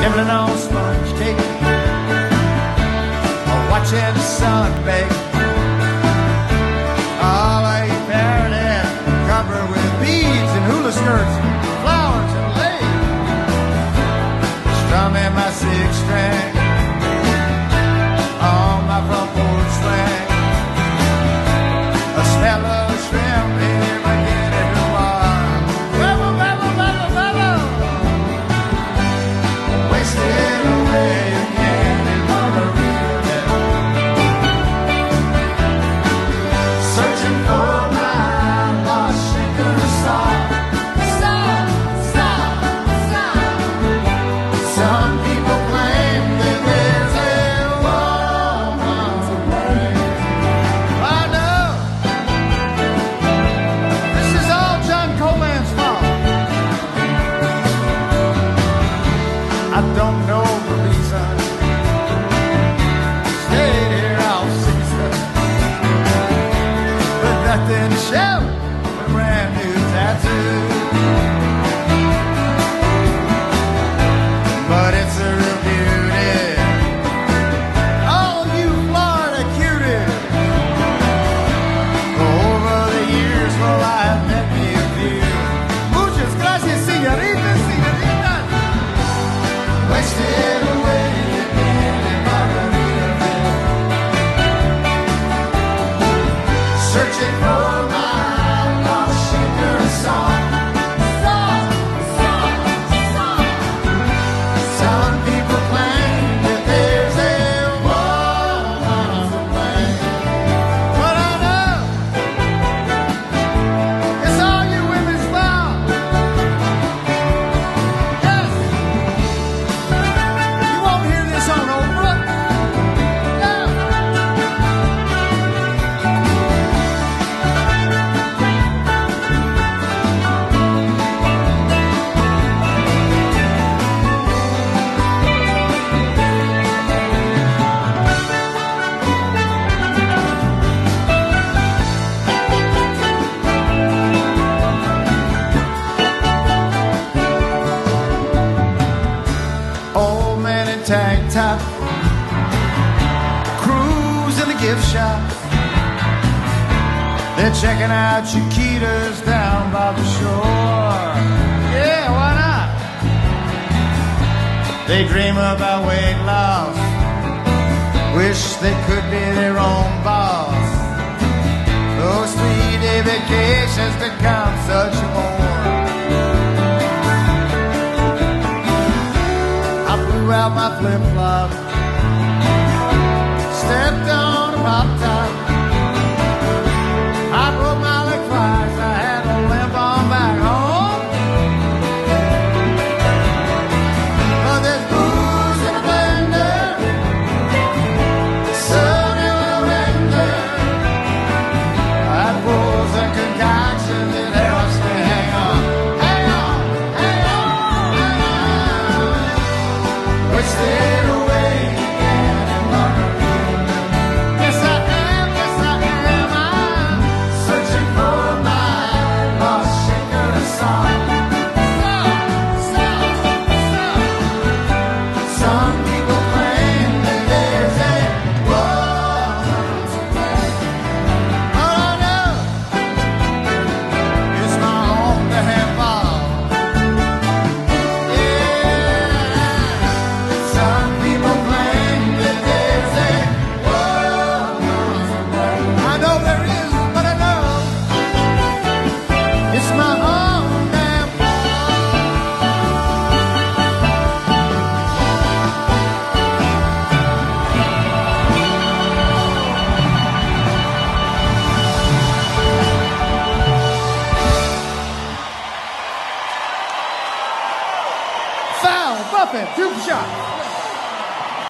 nibbling on sponge cake, or watching the sun bake. All I eat paradise covered with beads and hula skirts, flowers and lace, strumming my six string on my front porch swing. A smell of shrimp in my getty warm. Wibble, wibble, wibble, wibble. Wasted away again in Margarita. Searching for my lost shaker star. Star, star, star. Some people claim that there's a woman to blame. I know this is all John Coleman's fault. I don't know the reason. Stayed here all season, but nothing to show but a brand new tattoo. But it's a real beauty. All you Florida cuties. Over the years, well, I have met me a few. Muchas gracias, señorita, señorita. Wasted away again in Margaritaville. Searching for my lost shaker song. Song, song, song. Some people claim that there's a woman to blame. But I know it's all you women's fault. Yes. You won't hear this on Oprah. No. Old man in tank top, cruise in the gift shop. They're checking out Chiquitas down by the shore. Yeah, why not? They dream about weight loss, wish they could be their own boss. Those 3-day vacations become such a bore. I blew out my flip-flop, stepped on a pop top. I broke my leg twice, I had to limp on back home. But there's booze in a blender, sun will render. That pulls a concoction that helps me hang on. Hang on, hang on, hang on. Wasted away again in Margaritaville. Yes, I am, yes, I am. I'm searching for my lost shaker song. Song, song, song. Some people claim that there's a woman to blame. All I know is my own damn fault. Yeah. Some people claim that there's a woman to blame. I know there is, but I know it's my own damn fault. Foul, Buffett, tube shot.